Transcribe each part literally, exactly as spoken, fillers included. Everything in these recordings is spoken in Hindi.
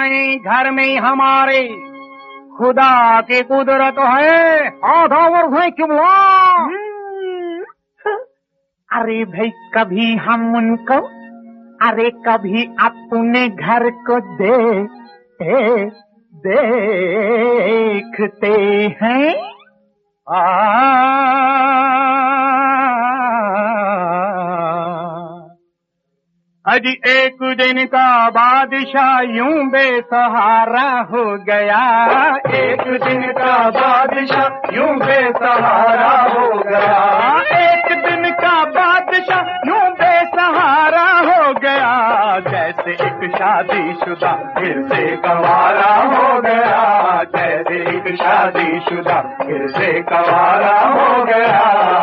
नहीं, घर में हमारे खुदा की कुदरत है। आधा वर्ष है क्यों? अरे भाई कभी हम उनको, अरे कभी अपने घर को दे ए, देखते हैं। आ, अजी एक दिन का बादशाह यूं बेसहारा हो गया। एक दिन का बादशाह यूं बेसहारा हो गया। एक दिन का बादशाह यूं बेसहारा हो गया। जैसे एक शादीशुदा फिर से कंवारा हो गया। जैसे एक शादीशुदा फिर से कंवारा हो गया।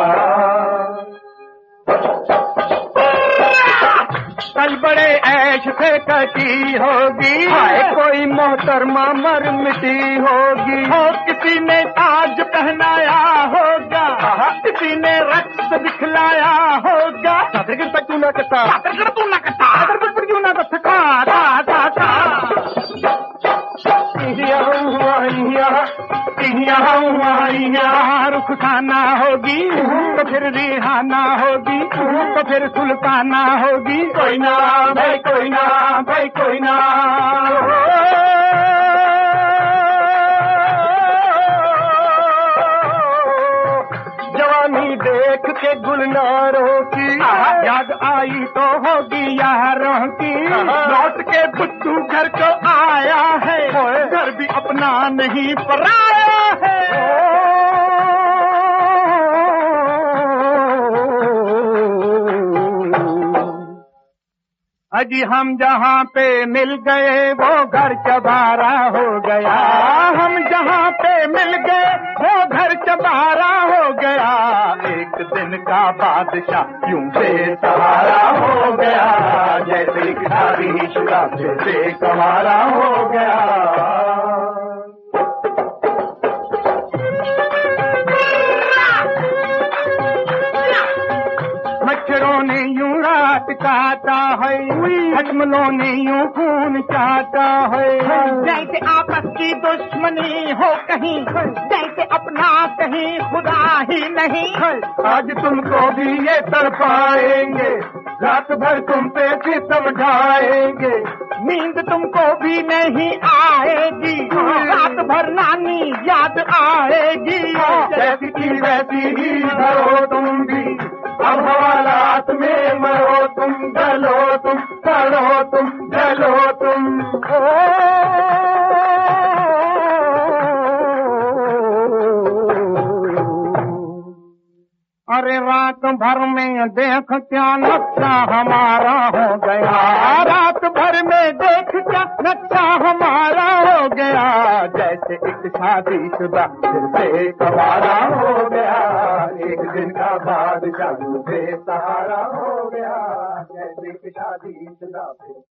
कल बड़े ऐश से कटी होगी, कोई मोहतरमा मर मिटी होगी। और किसी ने ताज पहनाया होगा, किसी ने रक्त दिखलाया होगा। तू ना करता तू ना करता क्यों ना करता। रुखसाना होगी तो फिर रिहाना होगी तो फिर सुल्ताना होगी। कोई ना भाई कोई ना भाई कोई ना। जवानी देख के गुलनारों की याद आई तो होगी यारों की। लौट के बुद्धू घर को आया है, घर भी अपना नहीं पराया है। अजी हम जहाँ पे मिल गए वो घर चबारा हो गया। हम जहाँ पे मिल गए वो घर चबारा हो गया। एक दिन का बादशाह यूं बेसहारा हो गया। जैसे एक शादीशुदा फिर से कंवारा हो गया। मच्छरों ने यूं रात काटा है, हजमलों ने यूं खून चाटा है। जैसे आपस की दुश्मनी हो कहीं, जैसे अपना कहीं खुदा ही नहीं। आज तुमको भी ये तड़पाएंगे, रात भर तुम पे भी समझाएंगे। नींद तुमको भी नहीं आएगी, रात भर नानी याद आएगी। जैसी की वैसी ही करो तुम भी, अब हवालात में मरो तुम, जलो तुम, सड़ो तुम, जलो तुम। अरे रात भर में देख क्या नक्शा हमारा हो गया। रात भर में देख क्या नक्शा हमारा हो गया। जैसे एक शादीशुदा फिर से कंवारा हो गया। एक दिन का बादशाह फिर से सहारा हो गया। जैसे एक शादीशुदा फिर